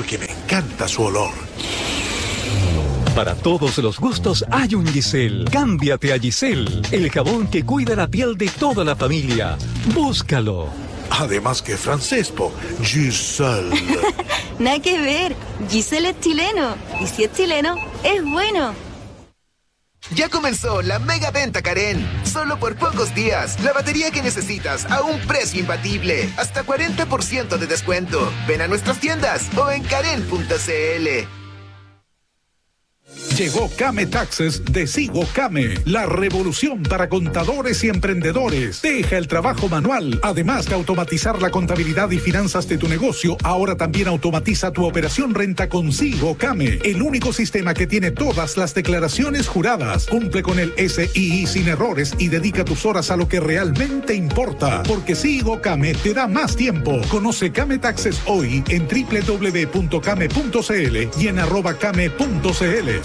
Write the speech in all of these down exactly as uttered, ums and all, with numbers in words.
porque me encanta su olor. Para todos los gustos hay un Giselle. Cámbiate a Giselle, el jabón que cuida la piel de toda la familia. Búscalo. Además que francés, po. Giselle. Nada que ver. Giselle es chileno. Y si es chileno, es bueno. Ya comenzó la mega venta Karen. Solo por pocos días. La batería que necesitas a un precio imbatible. Hasta cuarenta por ciento de descuento. Ven a nuestras tiendas o en karen punto c l. Llegó Kame Taxes de Sigo Kame, la revolución para contadores y emprendedores. Deja el trabajo manual. Además de automatizar la contabilidad y finanzas de tu negocio, ahora también automatiza tu operación renta con Sigo Kame, el único sistema que tiene todas las declaraciones juradas. Cumple con el S I I sin errores y dedica tus horas a lo que realmente importa, porque Sigo Kame te da más tiempo. Conoce Kame Taxes hoy en doble u doble u doble u punto kame punto c l y en arroba kame punto c l.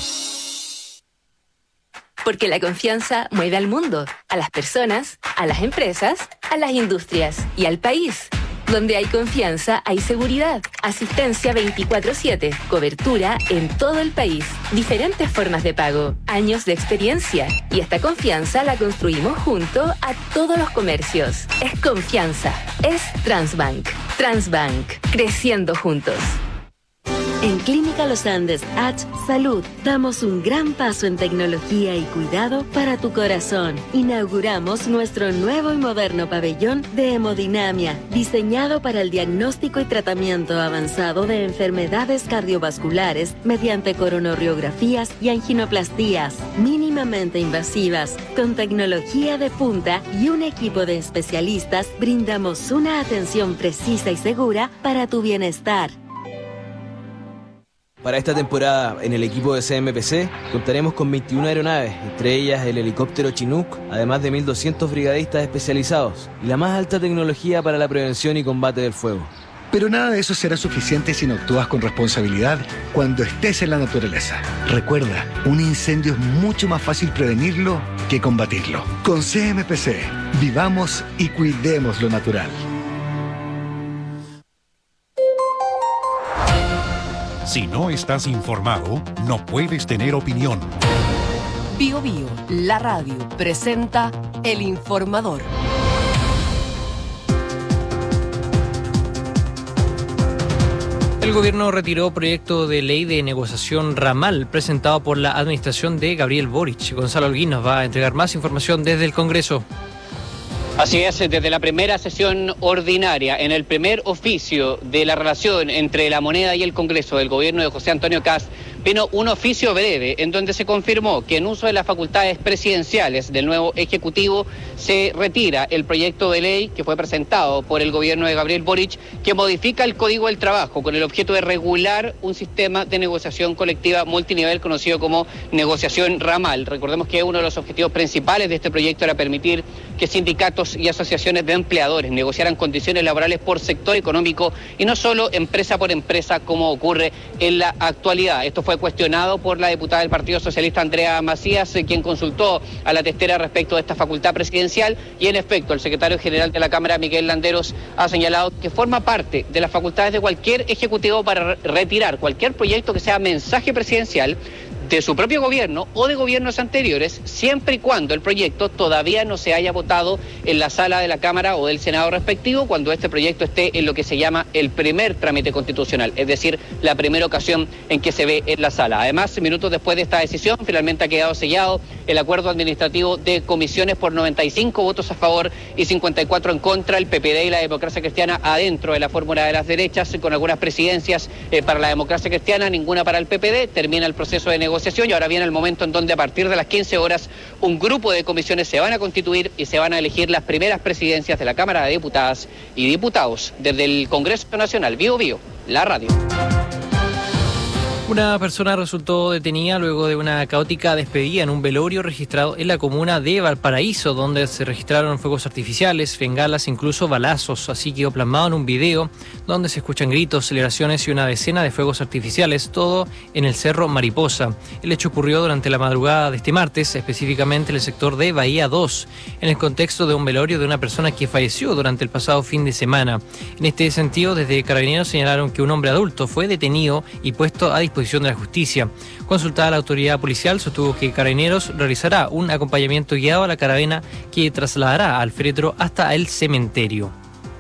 Porque la confianza mueve al mundo, a las personas, a las empresas, a las industrias y al país. Donde hay confianza, hay seguridad. Asistencia veinticuatro siete. Cobertura en todo el país. Diferentes formas de pago. Años de experiencia. Y esta confianza la construimos junto a todos los comercios. Es confianza. Es Transbank. Transbank. Creciendo juntos. En Clínica Los Andes H Salud damos un gran paso en tecnología y cuidado para tu corazón. Inauguramos nuestro nuevo y moderno pabellón de hemodinamia, diseñado para el diagnóstico y tratamiento avanzado de enfermedades cardiovasculares mediante coronariografías y anginoplastías mínimamente invasivas. Con tecnología de punta y un equipo de especialistas, brindamos una atención precisa y segura para tu bienestar. Para esta temporada, en el equipo de C M P C, contaremos con veintiuna aeronaves, entre ellas el helicóptero Chinook, además de mil doscientos brigadistas especializados y la más alta tecnología para la prevención y combate del fuego. Pero nada de eso será suficiente si no actúas con responsabilidad cuando estés en la naturaleza. Recuerda, un incendio es mucho más fácil prevenirlo que combatirlo. Con C M P C, vivamos y cuidemos lo natural. Si no estás informado, no puedes tener opinión. Bio Bio, la radio, presenta El Informador. El gobierno retiró proyecto de ley de negociación ramal presentado por la administración de Gabriel Boric. Gonzalo Holguín nos va a entregar más información desde el Congreso. Así es, desde la primera sesión ordinaria, en el primer oficio de la relación entre la moneda y el Congreso del gobierno de José Antonio Kast, vino un oficio breve en donde se confirmó que en uso de las facultades presidenciales del nuevo Ejecutivo se retira el proyecto de ley que fue presentado por el gobierno de Gabriel Boric, que modifica el Código del Trabajo con el objeto de regular un sistema de negociación colectiva multinivel conocido como negociación ramal. Recordemos que uno de los objetivos principales de este proyecto era permitir que sindicatos y asociaciones de empleadores negociaran condiciones laborales por sector económico y no solo empresa por empresa como ocurre en la actualidad. Esto fue cuestionado por la diputada del Partido Socialista Andrea Macías, quien consultó a la testera respecto de esta facultad presidencial, y en efecto el secretario general de la Cámara, Miguel Landeros, ha señalado que forma parte de las facultades de cualquier ejecutivo para retirar cualquier proyecto que sea mensaje presidencial de su propio gobierno o de gobiernos anteriores, siempre y cuando el proyecto todavía no se haya votado en la sala de la Cámara o del Senado respectivo, cuando este proyecto esté en lo que se llama el primer trámite constitucional, es decir, la primera ocasión en que se ve en la sala. Además, minutos después de esta decisión, finalmente ha quedado sellado el acuerdo administrativo de comisiones por noventa y cinco votos a favor y cincuenta y cuatro en contra, el P P D y la democracia cristiana adentro de la fórmula de las derechas, con algunas presidencias eh, para la democracia cristiana, ninguna para el P P D. Termina el proceso de negociación y ahora viene el momento en donde a partir de las quince horas un grupo de comisiones se van a constituir y se van a elegir las primeras presidencias de la Cámara de Diputadas y Diputados. Desde el Congreso Nacional, Bio Bio, la radio. Una persona resultó detenida luego de una caótica despedida en un velorio registrado en la comuna de Valparaíso, donde se registraron fuegos artificiales, bengalas, incluso balazos. Así quedó plasmado en un video donde se escuchan gritos, celebraciones y una decena de fuegos artificiales, todo en el Cerro Mariposa. El hecho ocurrió durante la madrugada de este martes, específicamente en el sector de Bahía dos, en el contexto de un velorio de una persona que falleció durante el pasado fin de semana. En este sentido, desde Carabineros señalaron que un hombre adulto fue detenido y puesto a disposición de la justicia. Consultada la autoridad policial, sostuvo que Carabineros realizará un acompañamiento guiado a la caravana que trasladará al féretro hasta el cementerio.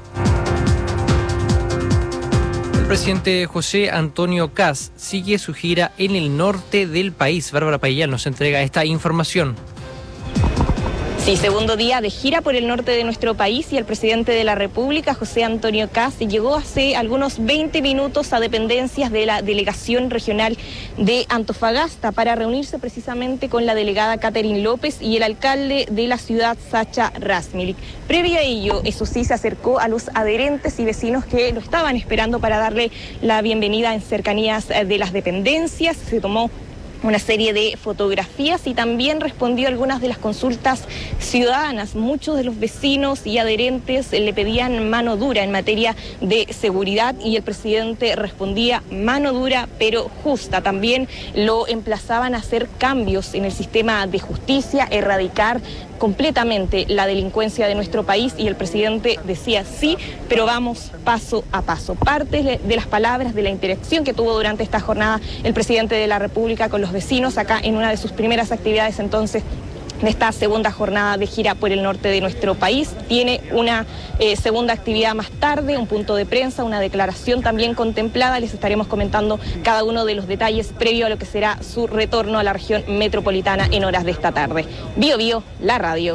El presidente José Antonio Kast sigue su gira en el norte del país. Bárbara Payán nos entrega esta información. Sí, segundo día de gira por el norte de nuestro país y el presidente de la República, José Antonio Kast, llegó hace algunos veinte minutos a dependencias de la Delegación Regional de Antofagasta para reunirse precisamente con la delegada Catherine López y el alcalde de la ciudad, Sacha Rasmilik. Previo a ello, eso sí, se acercó a los adherentes y vecinos que lo estaban esperando para darle la bienvenida en cercanías de las dependencias. Se tomó una serie de fotografías y también respondió a algunas de las consultas ciudadanas. Muchos de los vecinos y adherentes le pedían mano dura en materia de seguridad y el presidente respondía mano dura pero justa. También lo emplazaban a hacer cambios en el sistema de justicia, erradicar completamente la delincuencia de nuestro país y el presidente decía sí, pero vamos paso a paso. Parte de las palabras de la interacción que tuvo durante esta jornada el presidente de la República con los vecinos acá en una de sus primeras actividades entonces en esta segunda jornada de gira por el norte de nuestro país. Tiene una eh, segunda actividad más tarde, un punto de prensa, una declaración también contemplada. Les estaremos comentando cada uno de los detalles previo a lo que será su retorno a la región metropolitana en horas de esta tarde. Bio Bio, la radio.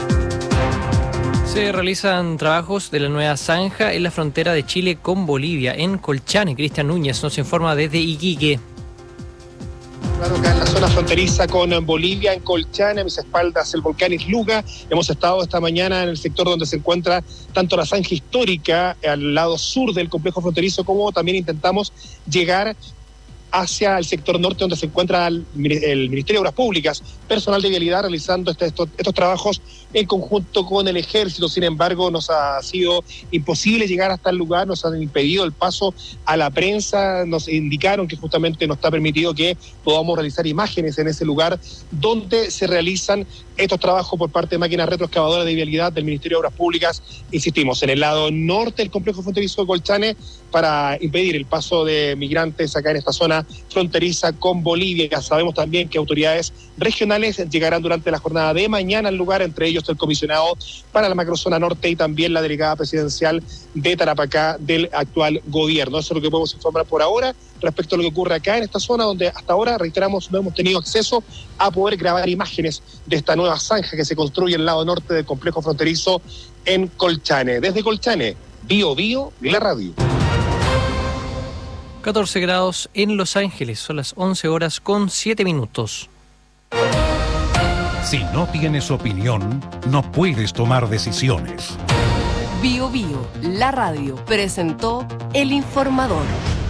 Se realizan trabajos de la nueva zanja en la frontera de Chile con Bolivia, en Colchane. Cristian Núñez nos informa desde Iquique. Claro, acá en la zona fronteriza con Bolivia, en Colchane, a mis espaldas el volcán Isluga. Hemos estado esta mañana en el sector donde se encuentra tanto la zanja histórica al lado sur del complejo fronterizo, como también intentamos llegar hacia el sector norte donde se encuentra el, el Ministerio de Obras Públicas, personal de vialidad realizando este, estos, estos trabajos en conjunto con el Ejército. Sin embargo, nos ha sido imposible llegar hasta el lugar, nos han impedido el paso a la prensa, nos indicaron que justamente no está permitido que podamos realizar imágenes en ese lugar donde se realizan estos trabajos por parte de máquinas retroexcavadoras de vialidad del Ministerio de Obras Públicas, insistimos, en el lado norte del complejo fronterizo de Colchane, para impedir el paso de migrantes acá en esta zona fronteriza con Bolivia. Ya sabemos también que autoridades regionales llegarán durante la jornada de mañana al lugar, entre ellos el comisionado para la macrozona norte y también la delegada presidencial de Tarapacá del actual gobierno. Eso es lo que podemos informar por ahora respecto a lo que ocurre acá en esta zona, donde hasta ahora, reiteramos, no hemos tenido acceso a poder grabar imágenes de esta nueva zanja que se construye en el lado norte del complejo fronterizo en Colchane. Desde Colchane, Bio Bio, la radio. catorce grados en Los Ángeles, son las once horas con siete minutos. Si no tienes opinión, no puedes tomar decisiones. Bio Bio, la radio, presentó El Informador.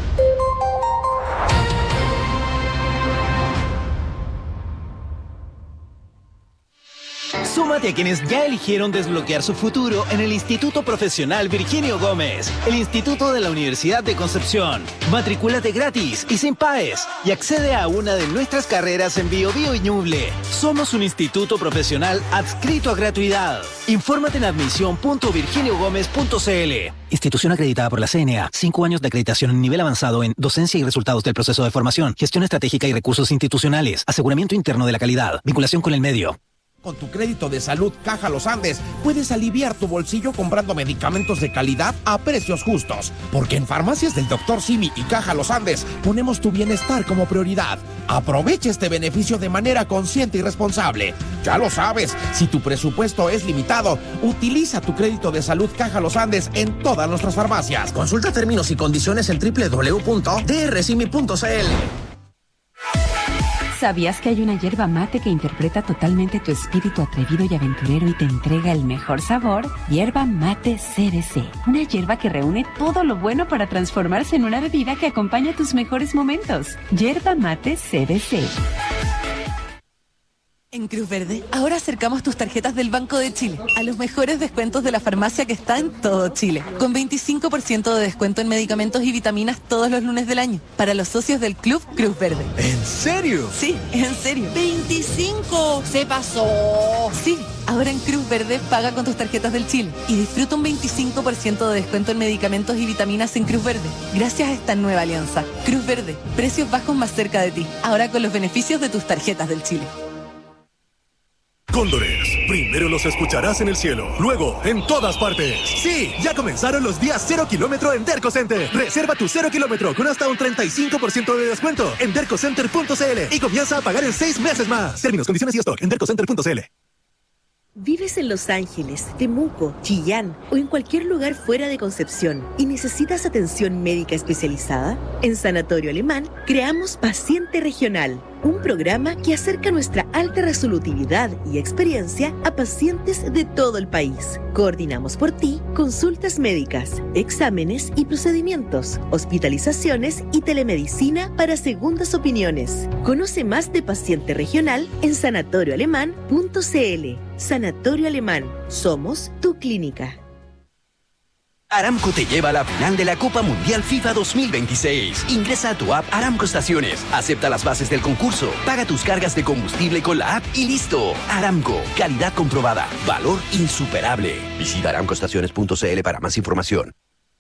Súmate a quienes ya eligieron desbloquear su futuro en el Instituto Profesional Virginio Gómez, el Instituto de la Universidad de Concepción. Matricúlate gratis y sin paes y accede a una de nuestras carreras en Bio Bio y Ñuble. Somos un instituto profesional adscrito a gratuidad. Infórmate en admisión punto virginio gómez punto c l. Institución acreditada por la C N A. Cinco años de acreditación en nivel avanzado en docencia y resultados del proceso de formación, gestión estratégica y recursos institucionales, aseguramiento interno de la calidad, vinculación con el medio. Con tu crédito de salud Caja Los Andes puedes aliviar tu bolsillo comprando medicamentos de calidad a precios justos. Porque en Farmacias del doctor Simi y Caja Los Andes ponemos tu bienestar como prioridad. Aprovecha este beneficio de manera consciente y responsable. Ya lo sabes, si tu presupuesto es limitado, utiliza tu crédito de salud Caja Los Andes en todas nuestras farmacias. Consulta términos y condiciones en doble u doble u doble u punto d r simi punto c l. ¿Sabías que hay una hierba mate que interpreta totalmente tu espíritu atrevido y aventurero y te entrega el mejor sabor? Hierba mate C B C. Una hierba que reúne todo lo bueno para transformarse en una bebida que acompaña tus mejores momentos. Hierba mate C B C. En Cruz Verde, ahora acercamos tus tarjetas del Banco de Chile a los mejores descuentos de la farmacia que está en todo Chile, con veinticinco por ciento de descuento en medicamentos y vitaminas todos los lunes del año, para los socios del Club Cruz Verde. ¿En serio? Sí, en serio. ¡veinticinco! ¡Se pasó! Sí, ahora en Cruz Verde paga con tus tarjetas del Chile y disfruta un veinticinco por ciento de descuento en medicamentos y vitaminas en Cruz Verde, gracias a esta nueva alianza. Cruz Verde, precios bajos más cerca de ti, ahora con los beneficios de tus tarjetas del Chile. Cóndores, primero los escucharás en el cielo, luego en todas partes. Sí, ya comenzaron los días cero kilómetro en Derco Center. Reserva tu cero kilómetro con hasta un treinta y cinco por ciento de descuento en dercocenter punto c l y comienza a pagar en seis meses más. Términos, condiciones y stock en dercocenter punto c l. ¿Vives en Los Ángeles, Temuco, Chillán o en cualquier lugar fuera de Concepción y necesitas atención médica especializada? En Sanatorio Alemán creamos Paciente Regional, un programa que acerca nuestra alta resolutividad y experiencia a pacientes de todo el país. Coordinamos por ti consultas médicas, exámenes y procedimientos, hospitalizaciones y telemedicina para segundas opiniones. Conoce más de Paciente Regional en sanatorio alemán punto c l. Sanatorio Alemán. Somos tu clínica. Aramco te lleva a la final de la Copa Mundial FIFA dos mil veintiséis. Ingresa a tu app Aramco Estaciones, acepta las bases del concurso, paga tus cargas de combustible con la app y listo. Aramco, calidad comprobada, valor insuperable. Visita aramco estaciones punto c l para más información.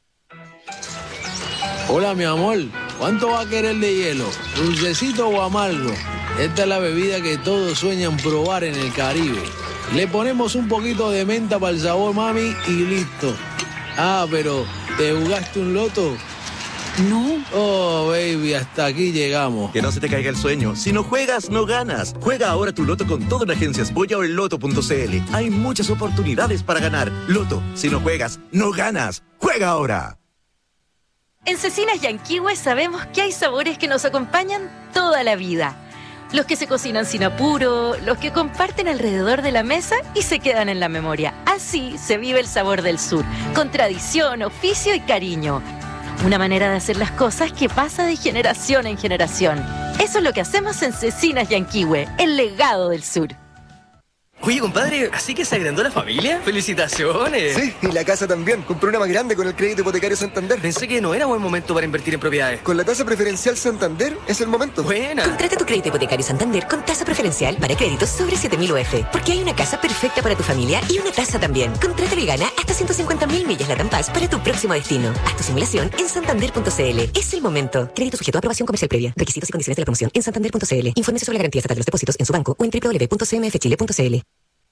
Hola, mi amor. ¿Cuánto va a querer de hielo? ¿Dulcecito o amargo? Esta es la bebida que todos sueñan probar en el Caribe. Le ponemos un poquito de menta para el sabor, mami, y listo. Ah, pero ¿te jugaste un loto? No. Oh, baby, hasta aquí llegamos. Que no se te caiga el sueño. Si no juegas, no ganas. Juega ahora tu loto con todo en Agencias Boya o en loto punto c l. Hay muchas oportunidades para ganar. Loto, si no juegas, no ganas. ¡Juega ahora! En Cecinas Yanquihue sabemos que hay sabores que nos acompañan toda la vida. Los que se cocinan sin apuro, los que comparten alrededor de la mesa y se quedan en la memoria. Así se vive el sabor del sur, con tradición, oficio y cariño. Una manera de hacer las cosas que pasa de generación en generación. Eso es lo que hacemos en Cecinas Yanquihue, el legado del sur. Oye, compadre, ¿así que se agrandó la familia? ¡Felicitaciones! Sí, y la casa también. Compré una más grande con el crédito hipotecario Santander. Pensé que no era buen momento para invertir en propiedades. Con la tasa preferencial Santander es el momento. Buena. Contrata tu crédito hipotecario Santander con tasa preferencial para créditos sobre siete mil U F. Porque hay una casa perfecta para tu familia y una tasa también. Contrátalo y gana hasta ciento cincuenta mil millas Latam Pass para tu próximo destino. Haz tu simulación en santander punto c l. Es el momento. Crédito sujeto a aprobación comercial previa. Requisitos y condiciones de la promoción en santander punto c l. Infórmese sobre la garantía estatal de los depósitos en su banco o en w w w punto c m f chile punto c l.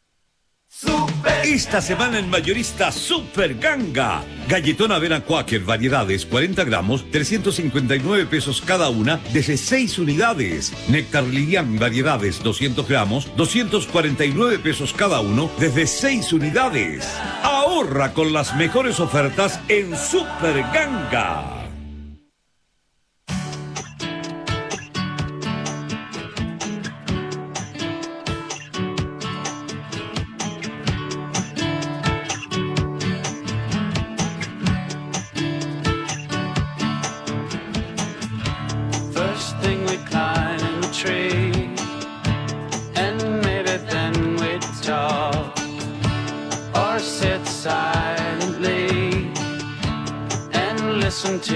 Esta semana en Mayorista Super Ganga. Galletón avena Quaker variedades cuarenta gramos, trescientos cincuenta y nueve pesos cada una, desde seis unidades. Néctar Lilian variedades doscientos gramos, doscientos cuarenta y nueve pesos cada uno, desde seis unidades. Ahorra con las mejores ofertas en Super Ganga. Listen to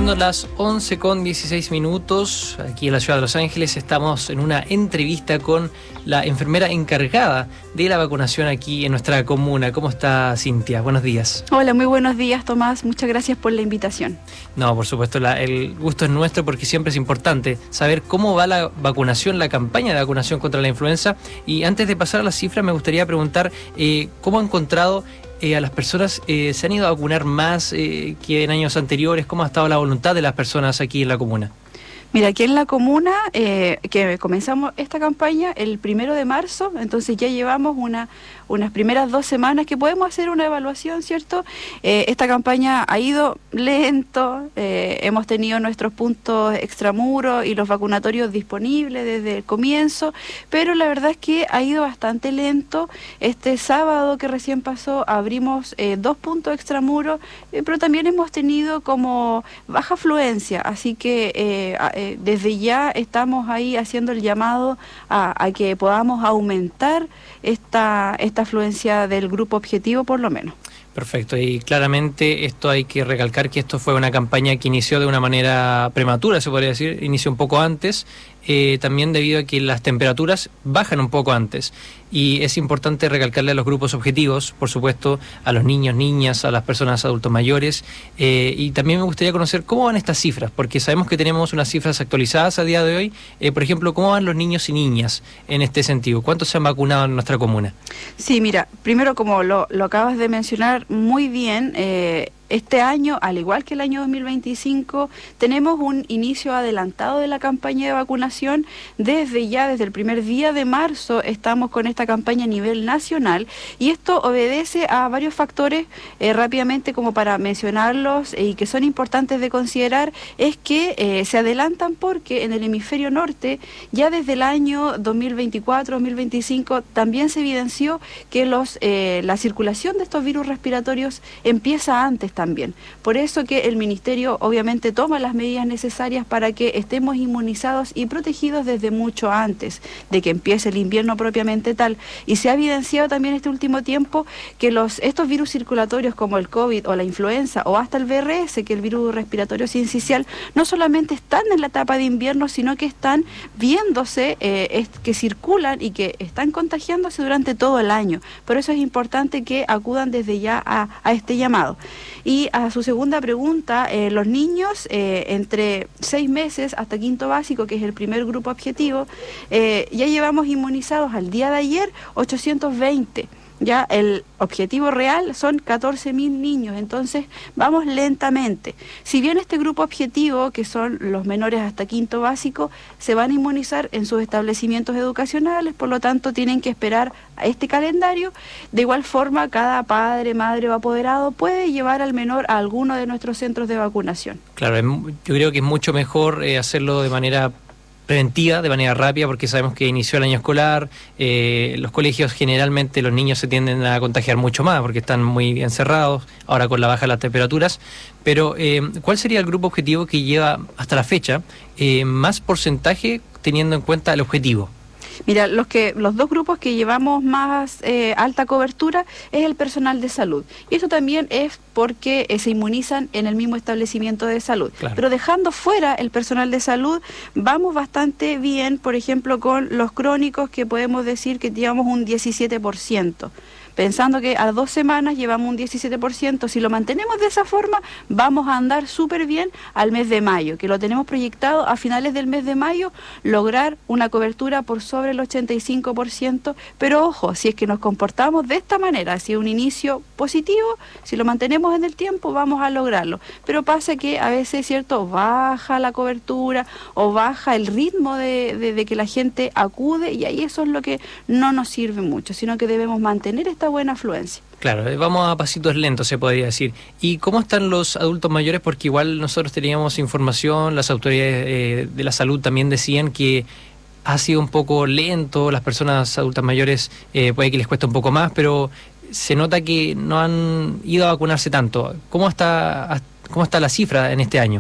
Siendo las once con dieciséis minutos, aquí en la ciudad de Los Ángeles, estamos en una entrevista con la enfermera encargada de la vacunación aquí en nuestra comuna. ¿Cómo está, Cintia? Buenos días. Hola, muy buenos días, Tomás. Muchas gracias por la invitación. No, por supuesto, la, el gusto es nuestro porque siempre es importante saber cómo va la vacunación, la campaña de vacunación contra la influenza. Y antes de pasar a las cifras, me gustaría preguntar eh, cómo ha encontrado Eh, a las personas, eh, ¿se han ido a vacunar más eh, que en años anteriores? ¿Cómo ha estado la voluntad de las personas aquí en la comuna? Mira, aquí en la comuna, eh, que comenzamos esta campaña el primero de marzo, entonces ya llevamos una, unas primeras dos semanas que podemos hacer una evaluación, ¿cierto? Eh, esta campaña ha ido lento, eh, hemos tenido nuestros puntos extramuros y los vacunatorios disponibles desde el comienzo, pero la verdad es que ha ido bastante lento. Este sábado que recién pasó abrimos eh, dos puntos extramuros, eh, pero también hemos tenido como baja afluencia, así que eh, eh, desde ya estamos ahí haciendo el llamado a, a que podamos aumentar esta, esta afluencia del grupo objetivo por lo menos. Perfecto, y claramente esto hay que recalcar que esto fue una campaña que inició de una manera prematura, se podría decir, inició un poco antes, eh, también debido a que las temperaturas bajan un poco antes. Y es importante recalcarle a los grupos objetivos, por supuesto, a los niños, niñas, a las personas adultos mayores. Eh, y también me gustaría conocer cómo van estas cifras, porque sabemos que tenemos unas cifras actualizadas a día de hoy. Eh, por ejemplo, ¿cómo van los niños y niñas en este sentido? ¿Cuántos se han vacunado en nuestra comuna? Sí, mira, primero como lo, lo acabas de mencionar muy bien, eh, este año, al igual que el año dos mil veinticinco, tenemos un inicio adelantado de la campaña de vacunación. Desde ya, desde el primer día de marzo, estamos con esta campaña a nivel nacional y esto obedece a varios factores, eh, rápidamente como para mencionarlos eh, y que son importantes de considerar, es que eh, se adelantan porque en el hemisferio norte, ya desde el año dos mil veinticuatro dos mil veinticinco, también se evidenció que los, eh, la circulación de estos virus respiratorios empieza antes también. Por eso que el Ministerio obviamente toma las medidas necesarias para que estemos inmunizados y protegidos desde mucho antes de que empiece el invierno propiamente tal. Y se ha evidenciado también este último tiempo que los, estos virus circulatorios como el COVID o la influenza o hasta el V R S, que el virus respiratorio sincicial, no solamente están en la etapa de invierno, sino que están viéndose, eh, es, que circulan y que están contagiándose durante todo el año. Por eso es importante que acudan desde ya a, a este llamado. Y a su segunda pregunta, eh, los niños eh, entre seis meses hasta quinto básico, que es el primer grupo objetivo, eh, ya llevamos inmunizados al día de ayer ochocientos veinte. Ya el objetivo real son catorce mil niños, entonces vamos lentamente. Si bien este grupo objetivo, que son los menores hasta quinto básico, se van a inmunizar en sus establecimientos educacionales, por lo tanto tienen que esperar a este calendario. De igual forma, cada padre, madre o apoderado puede llevar al menor a alguno de nuestros centros de vacunación. Claro, yo creo que es mucho mejor eh, hacerlo de manera preventiva, de manera rápida, porque sabemos que inició el año escolar, eh, los colegios generalmente los niños se tienden a contagiar mucho más porque están muy encerrados, ahora con la baja de las temperaturas, pero eh, ¿cuál sería el grupo objetivo que lleva hasta la fecha eh, más porcentaje teniendo en cuenta el objetivo? Mira, los que los dos grupos que llevamos más eh, alta cobertura es el personal de salud. Y eso también es porque eh, se inmunizan en el mismo establecimiento de salud. Claro. Pero dejando fuera el personal de salud, vamos bastante bien, por ejemplo, con los crónicos, que podemos decir que llevamos un diecisiete por ciento. Pensando que a dos semanas llevamos un diecisiete por ciento, si lo mantenemos de esa forma, vamos a andar súper bien al mes de mayo, que lo tenemos proyectado a finales del mes de mayo, lograr una cobertura por sobre el ochenta y cinco por ciento, pero ojo, si es que nos comportamos de esta manera, si es un inicio positivo, si lo mantenemos en el tiempo, vamos a lograrlo. Pero pasa que a veces, ¿cierto?, baja la cobertura o baja el ritmo de, de, de que la gente acude, y ahí eso es lo que no nos sirve mucho, sino que debemos mantener esta buena afluencia. Claro, vamos a pasitos lentos, se podría decir. ¿Y cómo están los adultos mayores? Porque igual nosotros teníamos información, las autoridades eh, de la salud también decían que ha sido un poco lento, las personas adultas mayores eh, puede que les cueste un poco más, pero se nota que no han ido a vacunarse tanto. ¿Cómo está, cómo está la cifra en este año?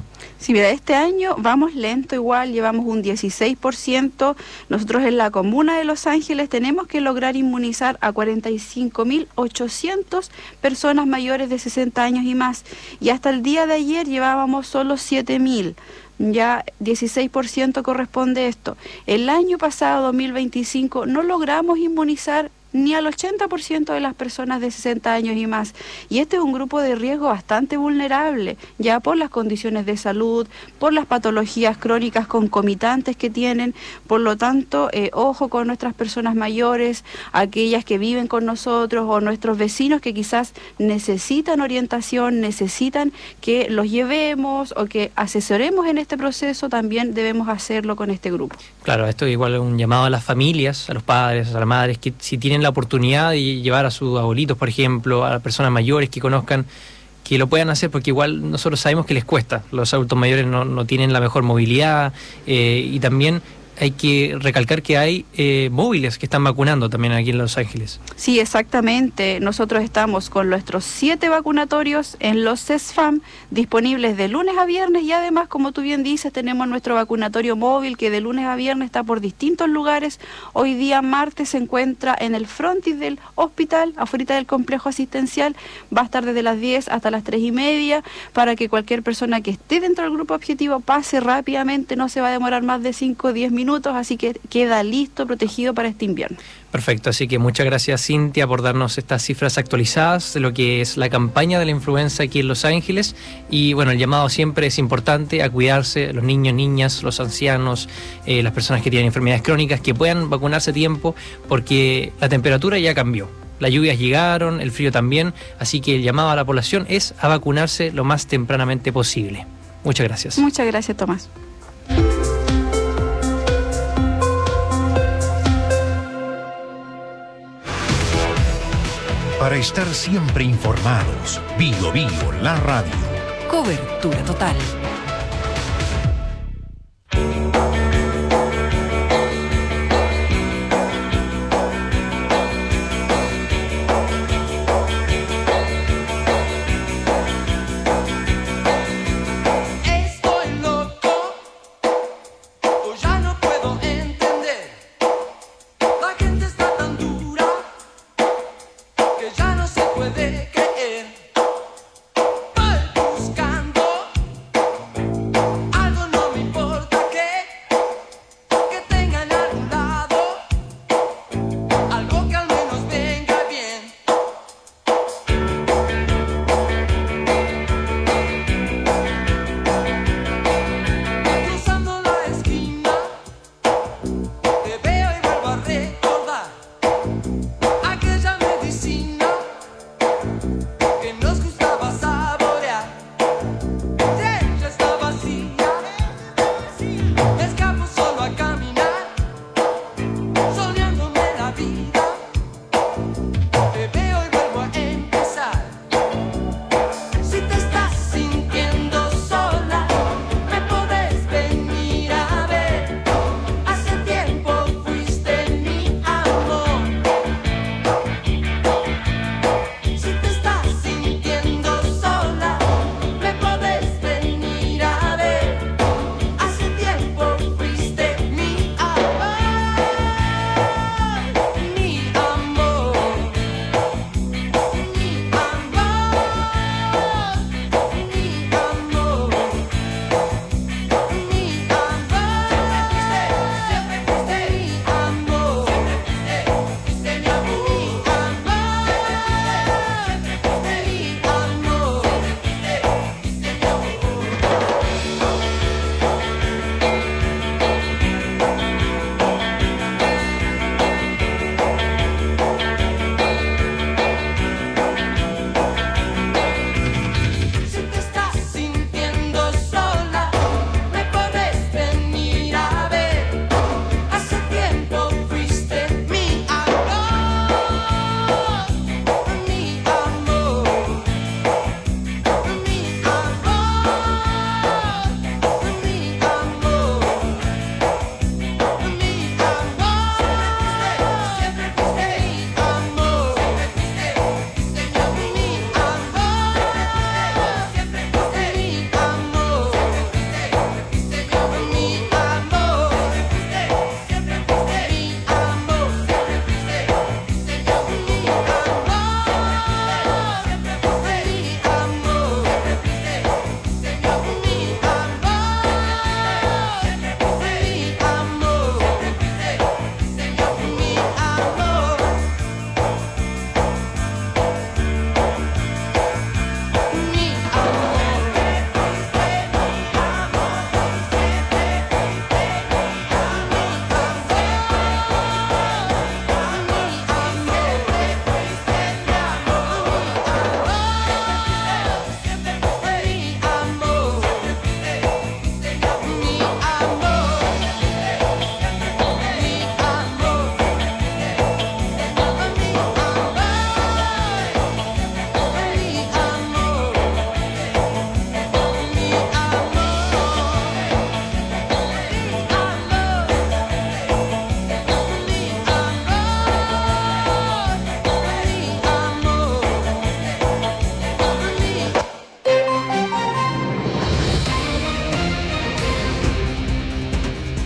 Sí, mira, este año vamos lento igual, llevamos un dieciséis por ciento. Nosotros en la comuna de Los Ángeles tenemos que lograr inmunizar a cuarenta y cinco mil ochocientas personas mayores de sesenta años y más. Y hasta el día de ayer llevábamos solo siete mil. Ya dieciséis por ciento corresponde esto. El año pasado, dos mil veinticinco, no logramos inmunizar ni al ochenta por ciento de las personas de sesenta años y más. Y este es un grupo de riesgo bastante vulnerable, ya por las condiciones de salud, por las patologías crónicas concomitantes que tienen. Por lo tanto, eh, ojo con nuestras personas mayores, aquellas que viven con nosotros o nuestros vecinos que quizás necesitan orientación, necesitan que los llevemos o que asesoremos en este proceso, también debemos hacerlo con este grupo. Claro, esto es igual un llamado a las familias, a los padres, a las madres, que si tienen la oportunidad de llevar a sus abuelitos, por ejemplo, a las personas mayores que conozcan, que lo puedan hacer, porque igual nosotros sabemos que les cuesta. Los adultos mayores no, no tienen la mejor movilidad, eh, y también hay que recalcar que hay eh, móviles que están vacunando también aquí en Los Ángeles. Sí, exactamente. Nosotros estamos con nuestros siete vacunatorios en los CESFAM disponibles de lunes a viernes, y además, como tú bien dices, tenemos nuestro vacunatorio móvil que de lunes a viernes está por distintos lugares. Hoy día martes se encuentra en el frontis del hospital, afuera del complejo asistencial. Va a estar desde las diez hasta las tres y media para que cualquier persona que esté dentro del grupo objetivo pase rápidamente. No se va a demorar más de cinco o diez minutos. Minutos, así que queda listo, protegido para este invierno. Perfecto, así que muchas gracias, Cintia, por darnos estas cifras actualizadas de lo que es la campaña de la influenza aquí en Los Ángeles. Y bueno, el llamado siempre es importante a cuidarse, los niños, niñas, los ancianos, eh, las personas que tienen enfermedades crónicas, que puedan vacunarse a tiempo, porque la temperatura ya cambió. Las lluvias llegaron, el frío también, así que el llamado a la población es a vacunarse lo más tempranamente posible. Muchas gracias. Muchas gracias, Tomás. Para estar siempre informados, Bio Bio, la radio. Cobertura total. Puede creer, voy buscando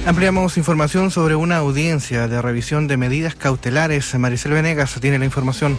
Ampliamos información sobre una audiencia de revisión de medidas cautelares. Maricel Venegas tiene la información.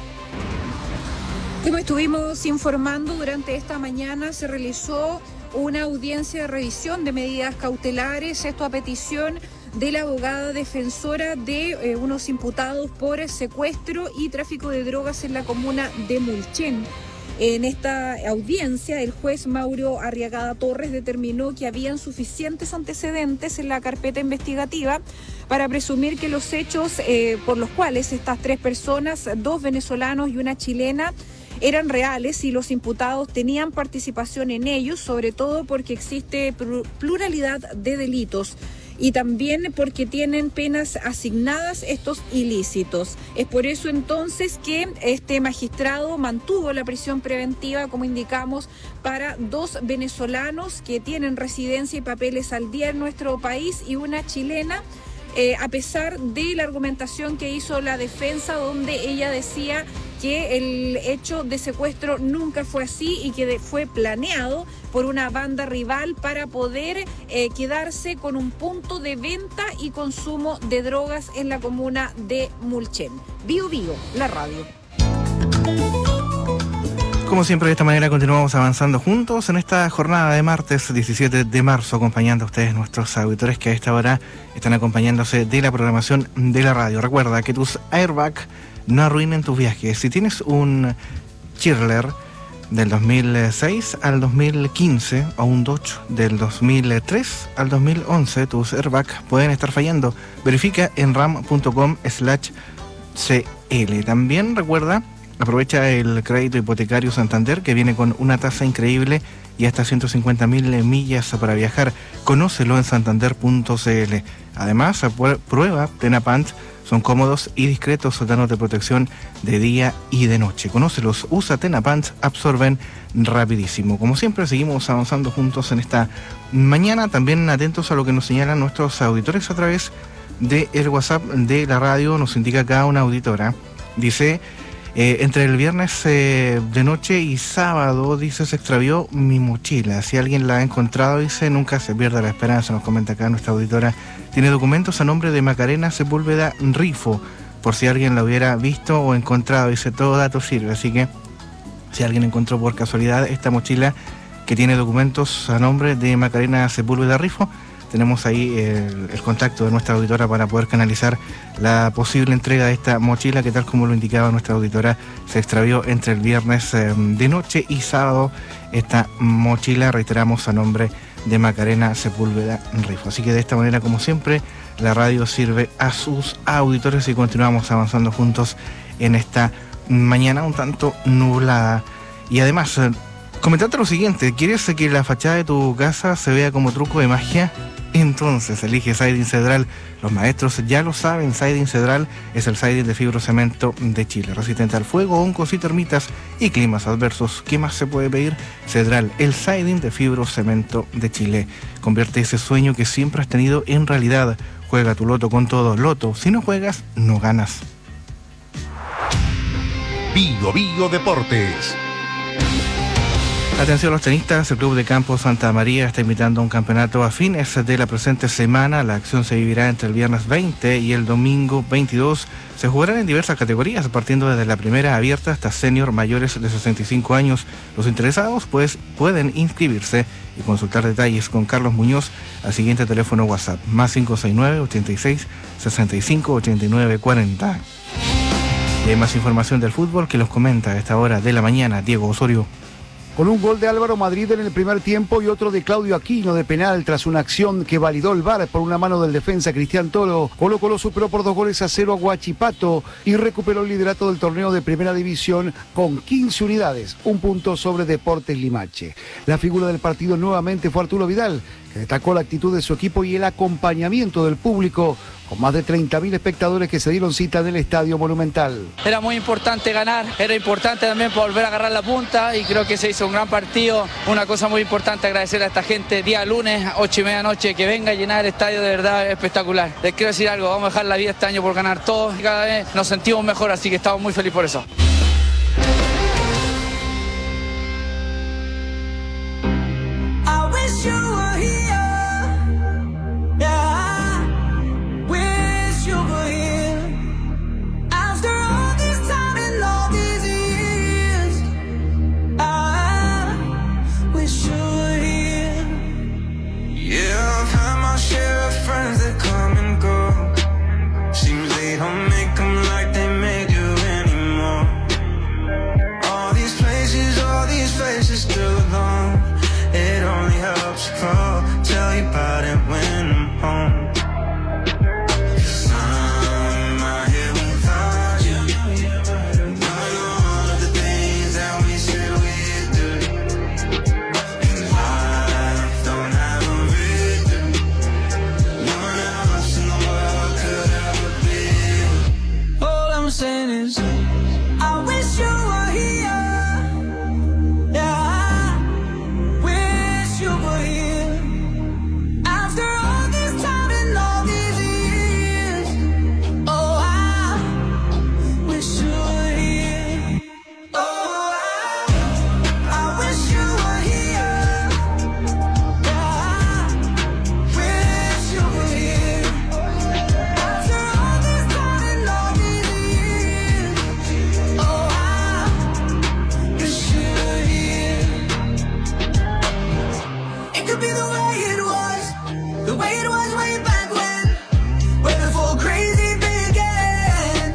Como estuvimos informando, durante esta mañana se realizó una audiencia de revisión de medidas cautelares, esto a petición de la abogada defensora de eh, unos imputados por secuestro y tráfico de drogas en la comuna de Mulchen. En esta audiencia, el juez Mauro Arriagada Torres determinó que habían suficientes antecedentes en la carpeta investigativa para presumir que los hechos eh, por los cuales estas tres personas, dos venezolanos y una chilena, eran reales y los imputados tenían participación en ellos, sobre todo porque existe pluralidad de delitos y también porque tienen penas asignadas estos ilícitos. Es por eso entonces que este magistrado mantuvo la prisión preventiva, como indicamos, para dos venezolanos que tienen residencia y papeles al día en nuestro país y una chilena, eh, a pesar de la argumentación que hizo la defensa, donde ella decía que el hecho de secuestro nunca fue así y que de, fue planeado por una banda rival para poder eh, quedarse con un punto de venta y consumo de drogas en la comuna de Mulchen. Bio Bio, la radio. Como siempre, de esta manera continuamos avanzando juntos en esta jornada de martes diecisiete de marzo, acompañando a ustedes, nuestros auditores que a esta hora están acompañándose de la programación de la radio. Recuerda que tus airbags no arruinen tus viajes. Si tienes un Chrysler del dos mil seis al dos mil quince o un Dodge del dos mil tres al dos mil once, tus airbags pueden estar fallando. Verifica en ram punto com slash c l. También recuerda, aprovecha el crédito hipotecario Santander, que viene con una tasa increíble y hasta ciento cincuenta mil millas para viajar. Conócelo en santander punto c l. Además, prueba Tenapant. Son cómodos y discretos, dándote protección de día y de noche. Conócelos, usa Tenapants, absorben rapidísimo. Como siempre, seguimos avanzando juntos en esta mañana. También atentos a lo que nos señalan nuestros auditores a través del WhatsApp de la radio. Nos indica acá una auditora. Dice, eh, entre el viernes eh, de noche y sábado, dice, se extravió mi mochila. Si alguien la ha encontrado, dice, nunca se pierda la esperanza. Nos comenta acá nuestra auditora. Tiene documentos a nombre de Macarena Sepúlveda Rifo, por si alguien la hubiera visto o encontrado. Dice, todo dato sirve, así que si alguien encontró por casualidad esta mochila que tiene documentos a nombre de Macarena Sepúlveda Rifo, tenemos ahí el, el contacto de nuestra auditora para poder canalizar la posible entrega de esta mochila, que tal como lo indicaba nuestra auditora, se extravió entre el viernes eh, de noche y sábado. Esta mochila, reiteramos, a nombre de Macarena Sepúlveda Rifo. Así que de esta manera, como siempre, la radio sirve a sus auditores y continuamos avanzando juntos en esta mañana un tanto nublada. Y además, eh, comentarte lo siguiente: ¿quieres que la fachada de tu casa se vea como truco de magia? Entonces elige Siding Cedral. Los maestros ya lo saben, Siding Cedral es el siding de fibrocemento de Chile, resistente al fuego, hongos y termitas y climas adversos. ¿Qué más se puede pedir? Cedral, el siding de fibrocemento de Chile. Convierte ese sueño que siempre has tenido en realidad. Juega tu loto con todo. Loto, si no juegas, no ganas. Bio Bio Deportes. Atención a los tenistas, el Club de Campo Santa María está invitando a un campeonato a fines de la presente semana. La acción se vivirá entre el viernes veinte y el domingo veintidós. Se jugarán en diversas categorías, partiendo desde la primera abierta hasta senior mayores de sesenta y cinco años. Los interesados pues pueden inscribirse y consultar detalles con Carlos Muñoz al siguiente teléfono WhatsApp, más cinco seis nueve, ochenta y seis, sesenta y cinco, ochenta y nueve, cuarenta. Y hay más información del fútbol que los comenta a esta hora de la mañana Diego Osorio. Con un gol de Álvaro Madrid en el primer tiempo y otro de Claudio Aquino de penal tras una acción que validó el V A R por una mano del defensa Cristian Toro, Colo Colo superó por dos goles a cero a Huachipato y recuperó el liderato del torneo de Primera División con quince unidades, un punto sobre Deportes Limache. La figura del partido nuevamente fue Arturo Vidal, que destacó la actitud de su equipo y el acompañamiento del público, con más de treinta mil espectadores que se dieron cita en el Estadio Monumental. Era muy importante ganar, era importante también volver a agarrar la punta y creo que se hizo un gran partido. Una cosa muy importante, agradecer a esta gente, día lunes, ocho y media noche, que venga a llenar el estadio, de verdad espectacular. Les quiero decir algo, vamos a dejar la vida este año por ganar todos y cada vez nos sentimos mejor, así que estamos muy felices por eso. I wish you were here. Yeah. be the way it was, the way it was way back when, way before crazy began.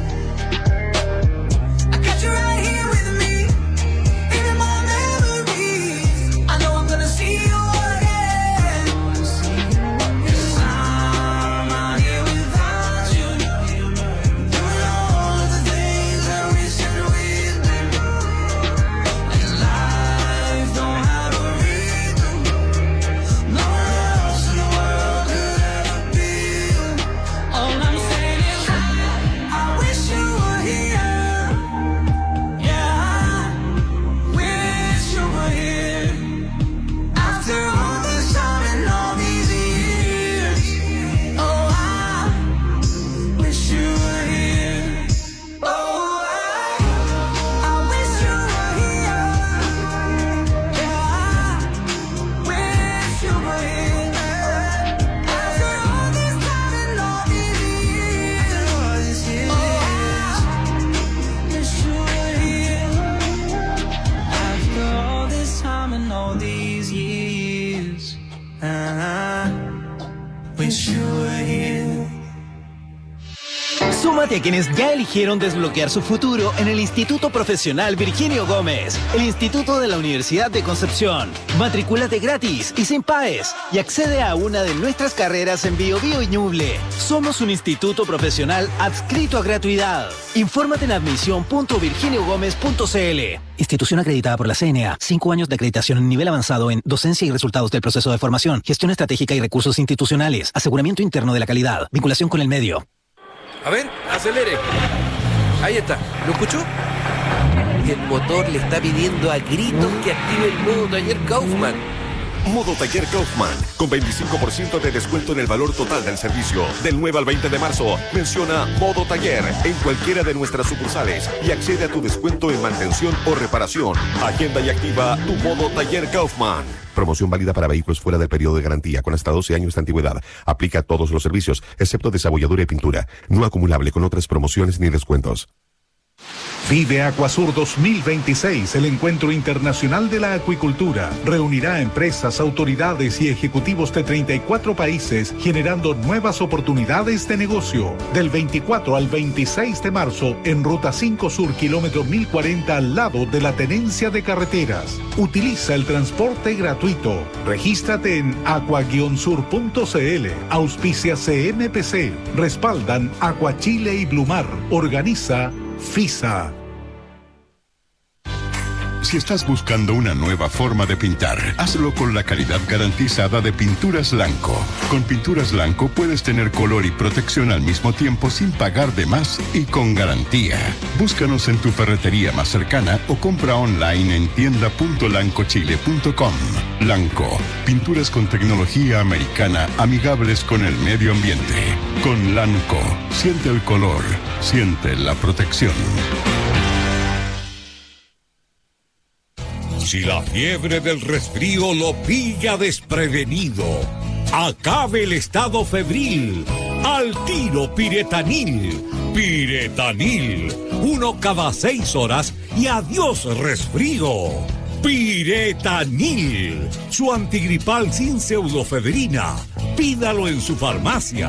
I got you right here with me, in my memories. I know I'm gonna see you again. 'Cause I'm out here without you, doing all of the things I wish that we'd been. And life don't have a rhythm, no one else in the world could ever be you. All I'm saying is I wish you were here. Yeah, I wish you were here. After all this time and all these years, oh, I wish you were here. Oh, I, I wish you were here. Yeah, I wish you were here. After all this time and all these years, oh, I wish you were here. After all this time and all these years, I wish you were here. Súmate a quienes ya eligieron desbloquear su futuro en el Instituto Profesional Virginio Gómez, el Instituto de la Universidad de Concepción. Matricúlate gratis y sin paes y accede a una de nuestras carreras en Bio Bio y Ñuble. Somos un instituto profesional adscrito a gratuidad. Infórmate en admisión punto virginio gómez punto c l. Institución acreditada por la C N A. Cinco años de acreditación en nivel avanzado en docencia y resultados del proceso de formación, gestión estratégica y recursos institucionales, aseguramiento interno de la calidad, vinculación con el medio. A ver, acelere. Ahí está. ¿Lo escuchó? El motor le está pidiendo a gritos que active el modo taller Kaufman. Modo Taller Kaufman, con veinticinco por ciento de descuento en el valor total del servicio. Del nueve al veinte de marzo, menciona Modo Taller en cualquiera de nuestras sucursales y accede a tu descuento en mantención o reparación. Agenda y activa tu Modo Taller Kaufman. Promoción válida para vehículos fuera del periodo de garantía con hasta doce años de antigüedad. Aplica a todos los servicios, excepto desabolladura y pintura. No acumulable con otras promociones ni descuentos. Vive Acuasur dos mil veintiséis, el encuentro internacional de la acuicultura. Reunirá a empresas, autoridades y ejecutivos de treinta y cuatro países, generando nuevas oportunidades de negocio. Del veinticuatro al veintiséis de marzo, en Ruta cinco Sur, kilómetro mil cuarenta, al lado de la Tenencia de Carreteras. Utiliza el transporte gratuito. Regístrate en aqua guion sur punto c l. Auspicia C M P C. Respaldan Acuachile y Blumar. Organiza FISA. Si estás buscando una nueva forma de pintar, hazlo con la calidad garantizada de Pinturas Lanco. Con Pinturas Lanco puedes tener color y protección al mismo tiempo sin pagar de más y con garantía. Búscanos en tu ferretería más cercana o compra online en tienda punto lanco chile punto com. Lanco, pinturas con tecnología americana amigables con el medio ambiente. Con Lanco, siente el color, siente la protección. Si la fiebre del resfrío lo pilla desprevenido, acabe el estado febril. Al tiro Piretanil. Piretanil. Uno cada seis horas y adiós resfrío. Piretanil. Su antigripal sin pseudofebrina. Pídalo en su farmacia.